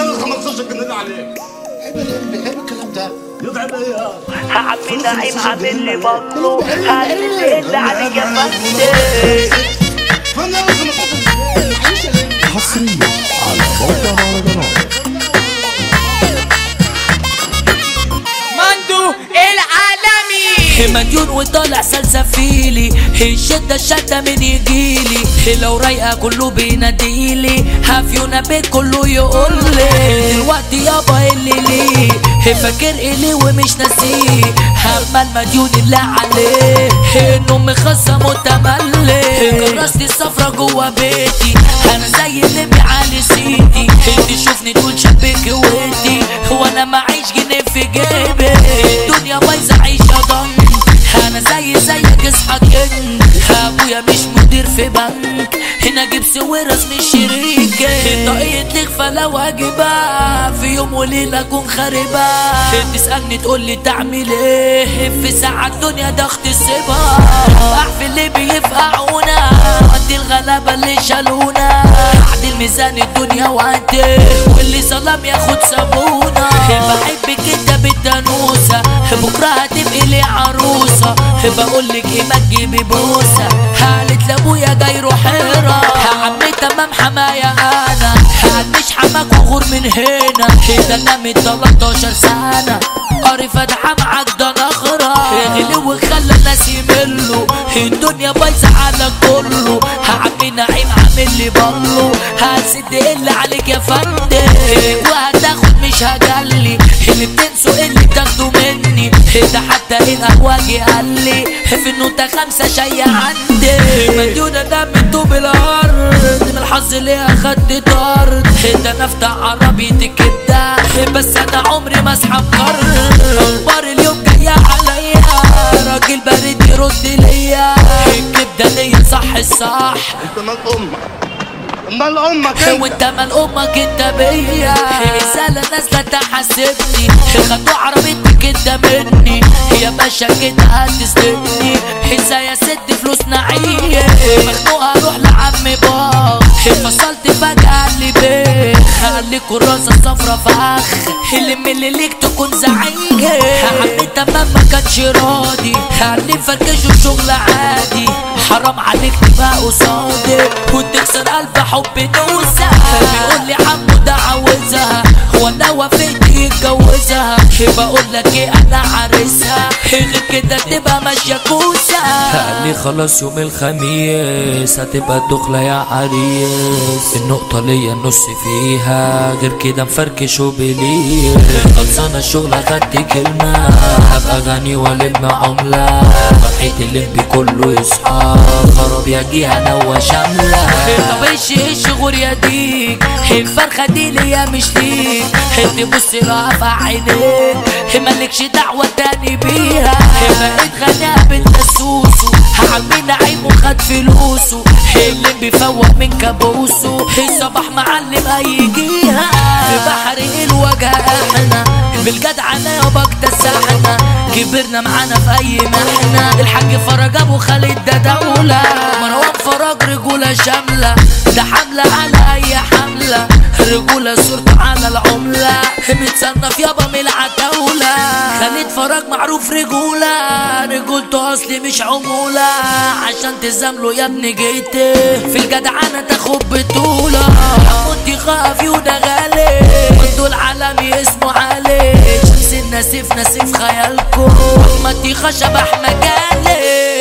ال 15 جنيه عليك. بيحب الكلام ده. يضعب ايه؟ عمي نعيم عامل لي بطلو هنزل عليك يا فندم. حصريا على موقع مهرجانات. مندو العالمي مديون وطالع سلسفيلي، الشدة من يجيلي، لو رايقة كله بيناديلي، هافيونا بيت كله يقولي دلوقتي يابا اللي ليه فاكر إلي ومش ناسيه، هما المديون اللي عليه انه مخصم وتملي، كراستي الصفرة جوا بيتي انا زي اللي بيعالي سيدي، تشوفني تقول شبك ويتي وانا معيش جنيه في جيبي، الدنيا بايظة عيشة ضنك، انا زيك اصحى كن، ابويا مش مدير في بنك، هنا اجيب سويرس مش شريكي، طاقية لك فلا واجبة في يوم وليلة اكون خاربة، تسألني تقولي تعمل ايه في ساعة الدنيا ده اغتصبها، احفل اللي بيفقعونا قد الغلابة اللي شالونا، عدل ميزان الدنيا وعدي واللي ظلم ياخد صابونة، بحبك انت بالدانوسة بكرة هتبقي لي عروسة، بقولك ايه ما تجيبي بوسة، قالت لابويا جاي روح حيرة، عمي تمام حماية انا مش حماك وغور من هنا، ده انا من 13 سنة قاري فاتحة معاك ده نخرة، غلي وخلى الناس يملوا، الدنيا بايظة على كله، عمي نعيم عامل لي بلو، هسد اللي عليك يا فندم، وهتاخد مش هجلي، اللي بتنسوا اللي بتاخدوا مني، ده حتى القهوجي قال لي في النوتة 5 شاي عندي، مديونة ده من طوب الارض، من الحظ اللي اخدت طرد، ده انا افتح عربية الكبدة بس انا عمري ما اسحب قرض، اخبار اليوم جاية عليا راجل بريد يرد ليا، الكبدة ليا صح الصح، انت مال امك، مال امك انت، وانت مال امك انت بيا، رسالة نازلة تحاسبني، خدوا عربيتك انت مني، يا باشا كده هتسلمني، ازاي يا ست فلوس نعيه، مخنوقة اروح لعم بابا، فصلت فجأة اللي بيه، خلي كراسة صفرا فخ، اللي ليك تكون زعيم، عمي تمام ما كانش راضي، اللي فركشه شغل عادي، حرام عليك تبقى قصادي، وتكسر قلب حب نوسة، بيقول لي عمو ده عاوزها، وانا وافقت يتجوزها، بقول لك ايه انا عارسها، غير كده تبقى ماشية كوسة، قال لي خلاص يوم الخميس هتبقى الدخلة يا عريس، النقطة ليا النص فيها، غير كده مفركش وبليه، خلصانة الشغل اخدت كلمة، هبقى غني والم عملة، فرحة اللمبي كله يصحى، خراب يا جهة نوى شاملة، طب ايش غور يا ديك، الفرخة دي ليا مش ليك، تبص لها في عينيك، مالكش دعوة تاني بيها، بقيت غنية بنت السوسو، عمي نعيم وخد فلوسه، اللي بيفوق من كابوسه، الصباح معلم هيجيها، في بحر الوجه احنا بالجدعنة يابا اكتسحنا، كبرنا معانا في اي محنة، الحاج فرج ابو خالد ده دولة، مروان فرج رجولة شاملة، ده حملة على اي حملة، رجولة صورته على العملة، متصنف يابا من العتاولة، خالد فرج معروف رجولته اصلي مش عمولة، عشان تزامله يا ابني جيتي في الجدعنة تاخد بطولة، حمودي خافي وده غالي، مندو العالمي اسمه علي، شمس النسيف خيالكم، احمد خشب احمد جالي.